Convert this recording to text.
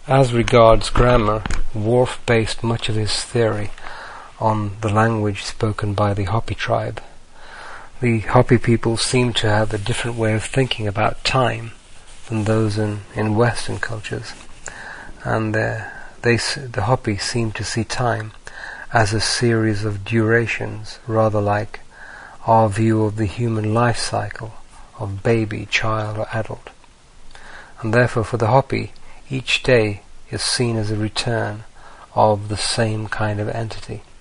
As regards grammar, Worf based much of his theory on the language spoken by the Hopi tribe. The Hopi people seem to have a different way of thinking about time than those in Western cultures, and the Hopi seem to see time as a series of durations, rather like our view of the human life cycle of baby, child, or adult. And therefore for the Hopi, each day is seen as a return of the same kind of entity.